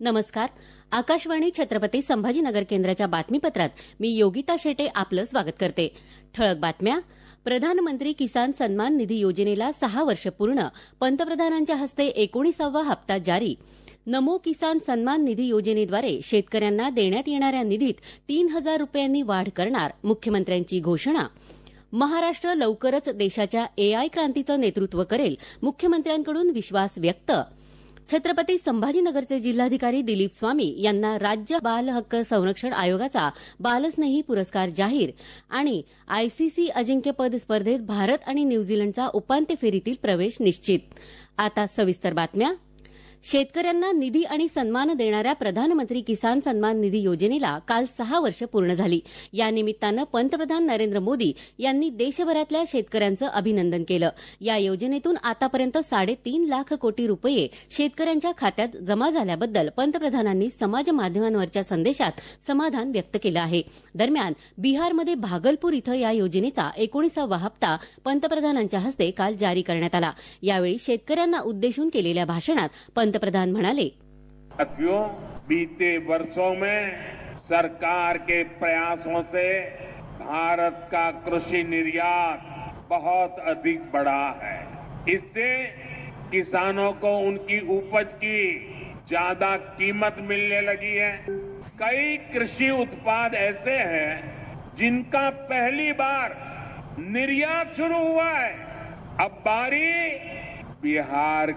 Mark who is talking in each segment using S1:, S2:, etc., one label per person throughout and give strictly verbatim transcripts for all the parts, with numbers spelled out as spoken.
S1: नमस्कार. आकाशवाणी छत्रपती संभाजीनगर केंद्राच्या बातमीपत्रात मी योगिता शेटे आपलं स्वागत करते. ठळक बातम्या. प्रधानमंत्री किसान सन्मान निधी योजनेला सहा वर्ष पूर्ण, पंतप्रधानांच्या हस्ते एकोणीसावा हप्ता जारी. नमो किसान सन्मान निधी योजनेद्वारे शेतकऱ्यांना देण्यात येणाऱ्या निधीत तीन हजार रुपयांनी वाढ करणार, मुख्यमंत्र्यांची घोषणा. महाराष्ट्र लवकरच देशाच्या एआय क्रांतीचं नेतृत्व करेल, मुख्यमंत्र्यांकडून विश्वास व्यक्त. छत्रपती संभाजीनगरचे जिल्हाधिकारी दिलीप स्वामी यांना राज्य बाल हक्क संरक्षण आयोगाचा बालस्नेही पुरस्कार जाहीर. आणि आयसीसी अजिंक्यपद स्पर्धेत भारत आणि न्यूझीलंडचा उपांत्य फेरीतील प्रवेश निश्चित. आता सविस्तर बातम्या. शेतकऱ्यांना निधी आणि सन्मान देणाऱ्या प्रधानमंत्री किसान सन्मान निधी योजनेला काल सहा वर्ष पूर्ण झाली. या निमित्तानं पंतप्रधान नरेंद्र मोदी यांनी देशभरातल्या शेतकऱ्यांचं अभिनंदन केलं. या योजनेतून आतापर्यंत साडेतीन लाख कोटी रुपये शेतकऱ्यांच्या खात्यात जमा झाल्याबद्दल पंतप्रधानांनी समाज माध्यमांवरच्या संदेशात समाधान व्यक्त केलं आहे. दरम्यान बिहारमध्ये भागलपूर इथं या योजनेचा एकोणीसावा हप्ता पंतप्रधानांच्या हस्ते काल जारी करण्यात आला. यावेळी शेतकऱ्यांना उद्देशून केलेल्या भाषणात पंतप्रधान म्हणाले,
S2: साथियों, बीते वर्षों में सरकार के प्रयासों से भारत का कृषि निर्यात बहुत अधिक बढ़ा है. इससे किसानों को उनकी उपज की ज्यादा कीमत मिलने लगी है. कई कृषि उत्पाद ऐसे हैं जिनका पहली बार निर्यात शुरू हुआ है. अब बारी बिहार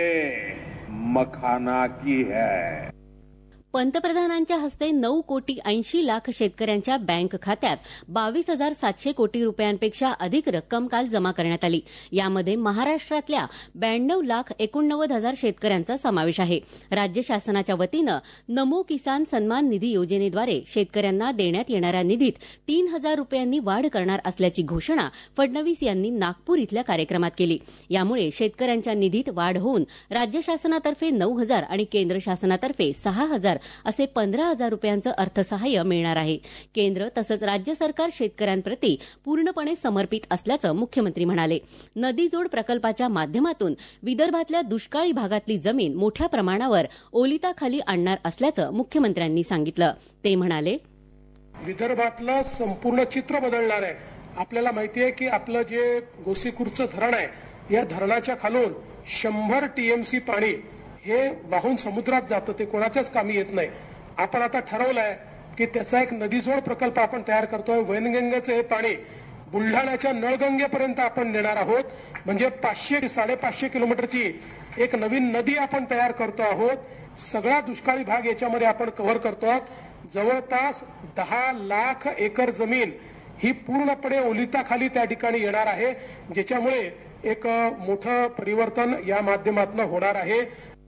S2: के मखाना की है.
S1: पंतप्रधानांच्या हस्ते नऊ कोटी ऐंशी लाख शेतकऱ्यांच्या बँक खात्यात बावीस हजार सातशे कोटी रुपयांपेक्षा अधिक रक्कम काल जमा करण्यात आली. यामध्ये महाराष्ट्रातल्या ब्याण्णव लाख एकोणनव्वद हजार शेतकऱ्यांचा समावेश आहे. राज्य शासनाच्या वतीनं नमो किसान सन्मान निधी योजनेद्वारे शेतकऱ्यांना देण्यात येणाऱ्या निधीत तीन हजार रुपयांनी वाढ करणार असल्याची घोषणा फडणवीस यांनी नागपूर इथल्या कार्यक्रमात केली. यामुळे शेतकऱ्यांच्या निधीत वाढ होऊन राज्य शासनातर्फे नऊ हजार आणि केंद्र शासनातर्फे सहा हजार असे पंधरा हजार रुपयांचं अर्थसहाय्य मिळणार आहे. केंद्र तसंच राज्य सरकार शेतकऱ्यांप्रती पूर्णपणे समर्पित असल्याचं मुख्यमंत्री म्हणाले. नदीजोड प्रकल्पाच्या माध्यमातून विदर्भातल्या दुष्काळी भागातली जमीन मोठ्या प्रमाणावर ओलिताखाली आणणार असल्याचं मुख्यमंत्र्यांनी सांगितलं. ते म्हणाले,
S3: विदर्भातलं संपूर्ण चित्र बदलणार आहे. आपल्याला माहिती आहे की आपलं जे गोसीखुर्दचं धरण आहे, या धरणाच्या खालून शंभर टीएमसी पाणी हे वाहून समुद्रात जातं. ते कोणाच्याच कामी येत नाही. आपण आता ठरवलंय की त्याचा एक नदीजोड प्रकल्प आपण तयार करतोय. वैनगंगेचं हे पाणी बुलढाण्याच्या नळगंगेपर्यंत आपण नेणार आहोत. म्हणजे पाचशे साडेपाचशे किलोमीटरची एक नवीन नदी आपण तयार करतो आहोत. सगळा दुष्काळी भाग याच्यामध्ये आपण कव्हर करतो आहोत. जवळपास दहा लाख एकर जमीन ही पूर्णपणे ओलिताखाली त्या ठिकाणी येणार आहे, ज्याच्यामुळे एक मोठं परिवर्तन या माध्यमातून होणार आहे.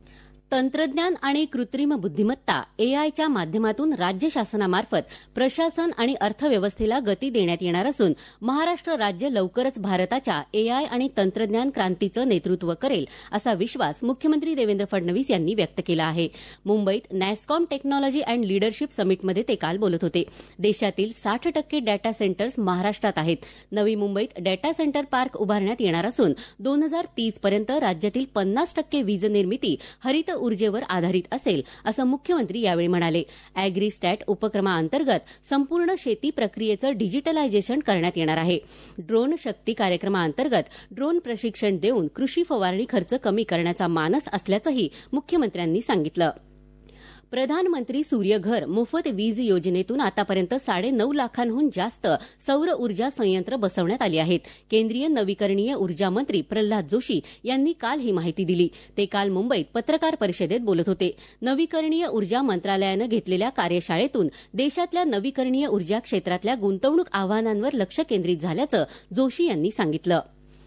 S1: तंत्रज्ञान आणि कृत्रिम बुद्धिमत्ता एआयच्या माध्यमातून राज्य शासनामार्फत प्रशासन आणि अर्थव्यवस्थेला गती देण्यात येणार असून महाराष्ट्र राज्य लवकरच भारताच्या एआय आणि तंत्रज्ञान क्रांतीचं नेतृत्व करेल असा विश्वास मुख्यमंत्री देवेंद्र फडणवीस यांनी व्यक्त केला आहे. मुंबईत नॅसकॉम टेक्नॉलॉजी अँड लीडरशिप समिटमध्ये ते काल बोलत होते. देशातील साठ टक्के डेटा सेंटर्स महाराष्ट्रात आहेत. नवी मुंबईत डेटा सेंटर पार्क उभारण्यात येणार असून दोन हजार तीस पर्यंत राज्यातील पन्नास टक्के वीज निर्मिती हरित ऊर्जेवर आधारित असेल असं मुख्यमंत्री यावेळी म्हणाले. अॅग्रीस्टॅट उपक्रमाअंतर्गत संपूर्ण शेती प्रक्रियेचं डिजिटलायझेशन करण्यात येणार आहे. ड्रोन शक्ती कार्यक्रमाअंतर्गत ड्रोन प्रशिक्षण देऊन कृषी फवारणी खर्च कमी करण्याचा मानस असल्याचंही मुख्यमंत्र्यांनी सांगितलं. प्रधानमंत्री सूर्यघर मोफत वीज योजनेतून आतापर्यंत साडे नऊ लाखांहून जास्त सौर ऊर्जा संयंत्र बसवण्यात आली आहेत. केंद्रीय नवीकरणीय ऊर्जा मंत्री प्रल्हाद जोशी यांनी काल ही माहिती दिली. ते काल मुंबईत पत्रकार परिषदेत बोलत होते. नवीकरणीय ऊर्जा मंत्रालयानं घेतलेल्या कार्यशाळेतून देशातल्या नवीकरणीय ऊर्जा क्षेत्रातल्या गुंतवणूक आव्हानांवर लक्ष केंद्रित झाल्याचं जोशी यांनी सांगितलं.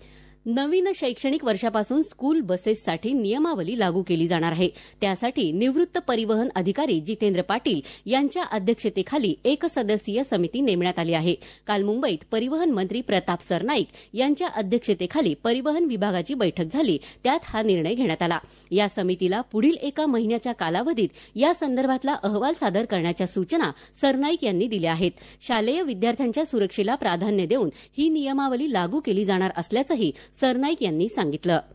S1: नवीन शैक्षणिक वर्षापासून स्कूल बसेससाठी नियमावली लागू केली जाणार आहे. त्यासाठी निवृत्त परिवहन अधिकारी जितेंद्र पाटील यांच्या अध्यक्षतेखाली एक सदस्यीय समिती नेमण्यात आली आहे. काल मुंबईत परिवहन मंत्री प्रताप सरनाईक यांच्या अध्यक्षतेखाली परिवहन विभागाची बैठक झाली. त्यात हा निर्णय घेण्यात आला. या समितीला पुढील एका महिन्याच्या कालावधीत या संदर्भातला अहवाल सादर करण्याच्या सूचना सरनाईक यांनी दिल्या आहेत. शालेय विद्यार्थ्यांच्या सुरक्षेला प्राधान्य देऊन ही नियमावली लागू केली जाणार असल्याचंही सरनाईक यांनी सांगितलं.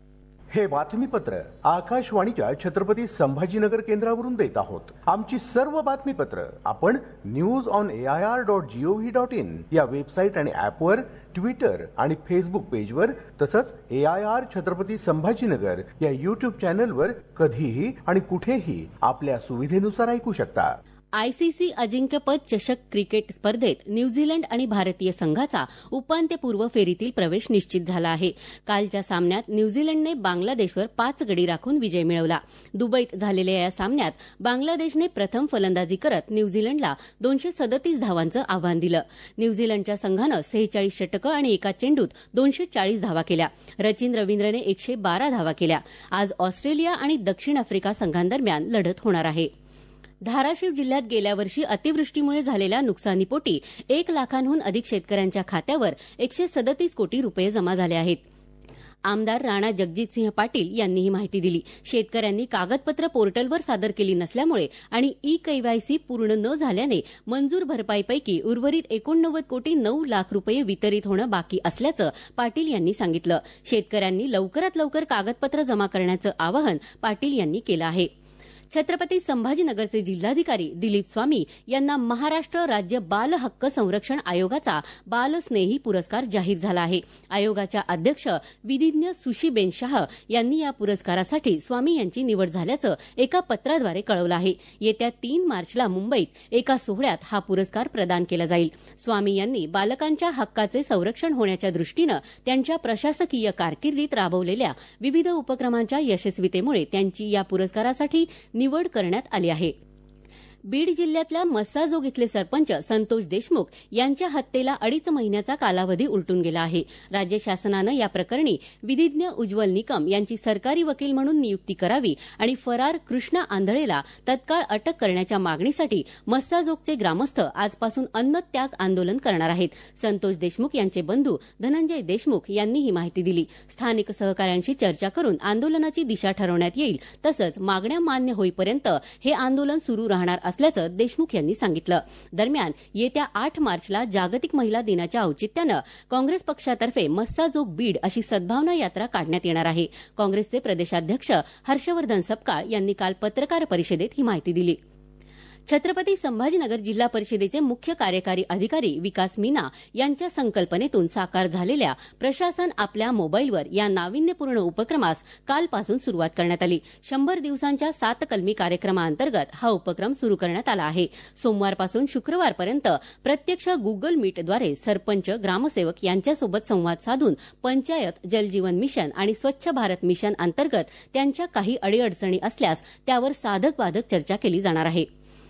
S4: हे बातमीपत्र आकाशवाणीच्या छत्रपती संभाजीनगर केंद्रावरून देत आहोत. आमची सर्व बातमीपत्र आपण news on A I R dot G O V dot in या वेबसाईट आणि ऍपवर, ट्विटर आणि फेसबुक पेजवर, तसंच A I R Chhatrapati Sambhajinagar या युट्यूब चॅनलवर कधीही आणि कुठेही आपल्या सुविधेनुसार ऐकू शकता.
S1: आयसीसी अजिंक्यपद चषक क्रिकेट स्पर्धेत न्यूझीलंड आणि भारतीय संघाचा उपांत्यपूर्व फेरीतील प्रवेश निश्चित झाला आहे. कालच्या सामन्यात न्यूझीलंडने बांगलादेशवर पाच गडी राखून विजय मिळवला. दुबईत झालेल्या या सामन्यात बांगलादेशने प्रथम फलंदाजी करत न्यूझीलंडला दोनशे सदतीस धावांचं आव्हान दिलं. न्यूझीलंडच्या संघानं सेहेचाळीस षटकं आणि एका चेंडूत दोनशे चाळीस धावा केल्या. रचिन रवींद्रने एकशे बारा धावा केल्या. आज ऑस्ट्रेलिया आणि दक्षिण आफ्रिका संघांदरम्यान लढत होणार आहे. धाराशिव जिल्ह्यात गेल्या वर्षी अतिवृष्टीमुळे झालेल्या नुकसानीपोटी एक लाखांहून अधिक शेतकऱ्यांच्या खात्यावर एकशे सदतीस कोटी रुपये जमा झाले आहेत. आमदार राणा जगजितसिंह पाटील यांनी ही माहिती दिली. शेतकऱ्यांनी कागदपत्र पोर्टलवर सादर केली नसल्यामुळे आणि ई केवायसी पूर्ण न झाल्याने मंजूर भरपाईपैकी उर्वरित एकोणनव्वद कोटी नऊ लाख रुपये वितरित होणं बाकी असल्याचं पाटील यांनी सांगितलं. शेतकऱ्यांनी लवकरात लवकर कागदपत्र जमा करण्याचं आवाहन पाटील यांनी केलं आहे. छत्रपती संभाजीनगरचे जिल्हाधिकारी दिलीप स्वामी यांना महाराष्ट्र राज्य बाल हक्क संरक्षण आयोगाचा बालस्नेही पुरस्कार जाहीर झाला आहे. आयोगाच्या अध्यक्ष विधिज्ञ सुशीबेन शाह यांनी या पुरस्कारासाठी स्वामी यांची निवड झाल्याचं एका पत्राद्वारे कळवलं आहे. येत्या तीन मार्चला मुंबईत एका सोहळ्यात हा पुरस्कार प्रदान केला जाईल. स्वामी यांनी बालकांच्या हक्काचे संरक्षण होण्याच्या दृष्टीनं त्यांच्या प्रशासकीय कारकिर्दीत राबवलेल्या विविध उपक्रमांच्या यशस्वीतेमुळे त्यांची या पुरस्कारासाठी निवड करण्यात आली आहे. बीड जिल्ह्यातल्या मस्साजोग इथले सरपंच संतोष देशमुख यांच्या हत्येला अडीच महिन्याचा कालावधी उलटून गेला आहे. राज्य शासनानं या प्रकरणी विधिज्ञ उज्ज्वल निकम यांची सरकारी वकील म्हणून नियुक्ती करावी आणि फरार कृष्णा आंधळेला तत्काळ अटक करण्याच्या मागणीसाठी मस्साजोगचे ग्रामस्थ आजपासून अन्नत्याग आंदोलन करणार आहेत. संतोष देशमुख यांचे बंधू धनंजय देशमुख यांनी ही माहिती दिली. स्थानिक सहकाऱ्यांशी चर्चा करून आंदोलनाची दिशा ठरवण्यात येईल. तसंच मागण्या मान्य होईपर्यंत हे आंदोलन सुरू राहणार असल्याचं देशमुख यांनी सांगितलं. दरम्यान येत्या आठ मार्चला जागतिक महिला दिनाच्या औचित्यानं काँग्रेस पक्षातर्फे मस्साजोग बीड अशी सद्भावना यात्रा काढण्यात येणार आहे. काँग्रेसचे प्रदेशाध्यक्ष हर्षवर्धन सपकाळ यांनी काल पत्रकार परिषदेत ही माहिती दिली. छत्रपती संभाजीनगर जिल्हा परिषदेचे मुख्य कार्यकारी अधिकारी विकास मीना यांच्या संकल्पनेतून साकार झालेल्या प्रशासन आपल्या मोबाईलवर या नाविन्यपूर्ण उपक्रमास कालपासून सुरुवात करण्यात आली. शंभर दिवसांच्या सात कलमी कार्यक्रमाअंतर्गत हा उपक्रम सुरू करण्यात आला आहे. सोमवारपासून शुक्रवारपर्यंत प्रत्यक्ष गुगल मीटद्वारे सरपंच, ग्रामसेवक यांच्यासोबत संवाद साधून पंचायत, जलजीवन मिशन आणि स्वच्छ भारत मिशन अंतर्गत त्यांच्या काही अडीअडचणी असल्यास त्यावर साधक बाधक चर्चा केली जाणार आहे.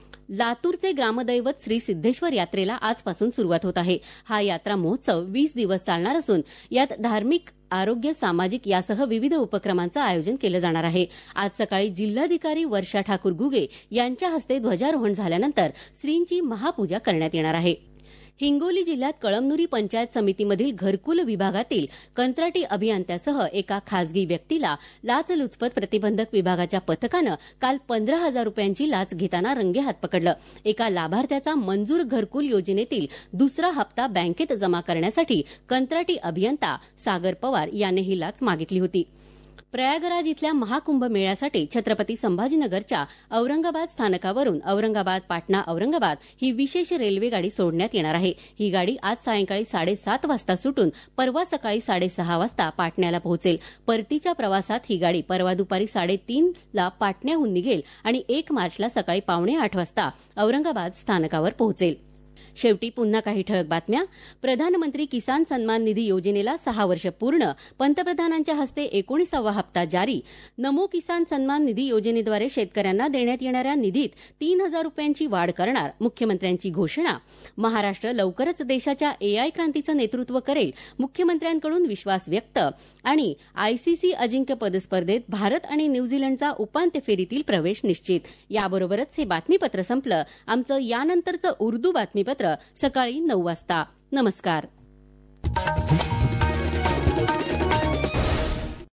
S1: लातूरचे ग्रामदैवत श्री सिद्धेश्वर यात्रेला आजपासून सुरुवात होत आहे. हा यात्रा महोत्सव वीस दिवस चालणार असून यात धार्मिक, आरोग्य, सामाजिक यासह विविध उपक्रमांचं आयोजन केलं जाणार आहे. आज सकाळी जिल्हाधिकारी वर्षा ठाकूर घुगे यांच्या हस्ते ध्वजारोहण झाल्यानंतर श्रींची महापूजा करण्यात येणार आहे. हिंगोली जिल्ह्यात कळमनुरी पंचायत समितीमधील घरकुल विभागातील कंत्राटी अभियंत्यासह एका खासगी व्यक्तीला लाचलुचपत प्रतिबंधक विभागाच्या पथकानं काल पंधरा हजार रुपयांची लाच घेताना रंगेहात पकडलं. एका लाभार्थ्याचा मंजूर घरकुल योजनेतील दुसरा हप्ता बँकेत जमा करण्यासाठी कंत्राटी अभियंता सागर पवार याने ही लाच मागितली होती. प्रयागराज इथल्या महाकुंभ मेळ्यासाठी छत्रपती संभाजीनगरच्या औरंगाबाद स्थानकावरून औरंगाबाद, पाटणा, औरंगाबाद ही विशेष रेल्वे गाडी सोडण्यात येणार आहे. ही गाडी आज सायंकाळी साडेसात वाजता सुटून परवा सकाळी साडेसहा वाजता पाटण्याला पोहोचेल. परतीच्या प्रवासात ही गाडी परवा दुपारी साडेतीनला पाटण्याहून निघेल आणि एक मार्चला सकाळी पावणे आठ वाजता औरंगाबाद स्थानकावर पोहोचेल. शेवटी पुन्हा काही ठळक बातम्या. प्रधानमंत्री किसान सन्मान निधी योजनेला सहा वर्ष पूर्ण. पंतप्रधानांच्या हस्ते एकोणीसावा हप्ता जारी. नमो किसान सन्मान निधी योजनेद्वारे शेतकऱ्यांना देण्यात येणाऱ्या निधीत तीन हजार रुपयांची वाढ करणार. मुख्यमंत्र्यांची घोषणा. महाराष्ट्र लवकरच देशाच्या एआय क्रांतीचं नेतृत्व करेल. मुख्यमंत्र्यांकडून विश्वास व्यक्त. आणि आयसीसी अजिंक्यपद स्पर्धेत भारत आणि न्यूझीलंडचा उपांत्य फेरीतील प्रवेश निश्चित. याबरोबरच हे बातमीपत्र संपलं. आमचं यानंतरचं उर्दू बातमीपत्र सकाळी नऊ वाजता. नमस्कार.